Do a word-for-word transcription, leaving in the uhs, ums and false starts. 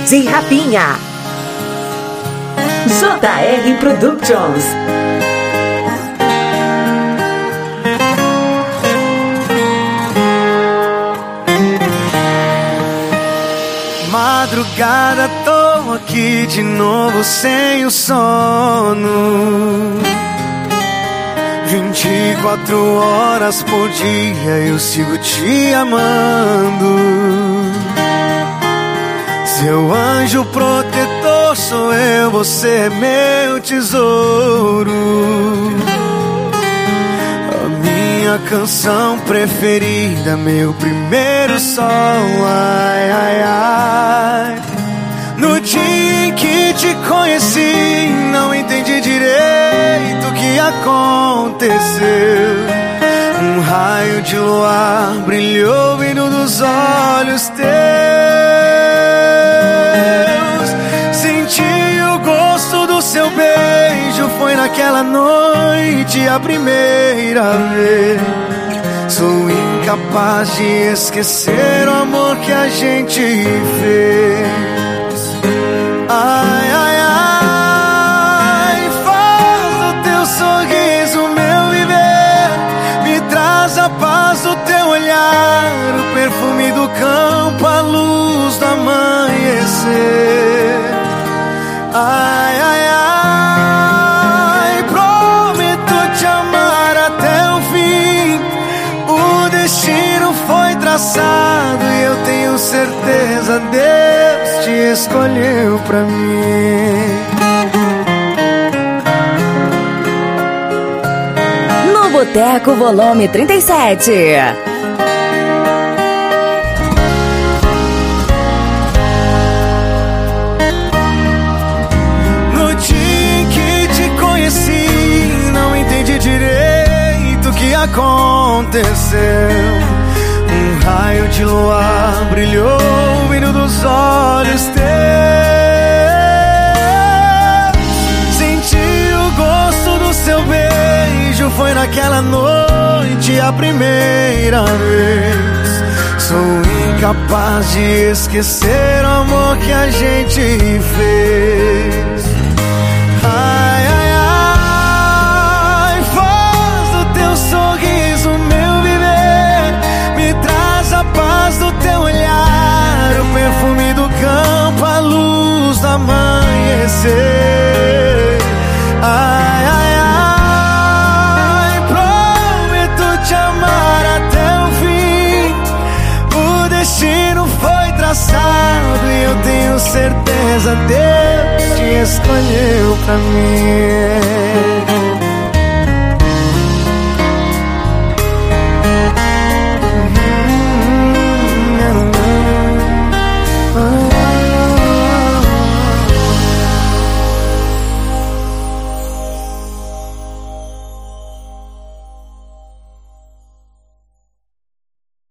de Rapinha. J R Productions. Madrugada, tô aqui de novo sem o sono. Vinte e quatro horas por dia eu sigo te amando. Seu anjo protetor sou eu, você é meu tesouro. A minha canção preferida, meu primeiro sol. Ai, ai, ai. No dia em que te conheci, não entendi direito o que aconteceu. Um raio de luar brilhou vindo dos olhos teus. Senti o gosto do seu beijo, foi naquela noite a primeira vez. Sou incapaz de esquecer o amor que a gente fez. Ai, ai, ai, faz do teu sorriso meu viver. Me traz a paz do teu olhar, o perfume do campo, a luz do amanhecer. Ai, ai, ai, prometo te amar até o fim. O destino foi traçado e eu tenho certeza, Deus te escolheu pra mim. No Boteco Volume trinta e sete. No dia em que te conheci, não entendi direito o que aconteceu. Um raio de luar brilhou vindo dos olhos teus. Senti o gosto do seu beijo, foi naquela noite a primeira vez. Sou incapaz de esquecer o amor que a gente fez. Ai, ai, ai, faz do teu sorriso meu viver. Me traz a paz do teu olhar, o perfume do campo, a luz do amanhecer. Ai, ai, ai, prometo te amar até o fim. O destino foi traçado e eu tenho certeza, Deus te escolheu pra mim.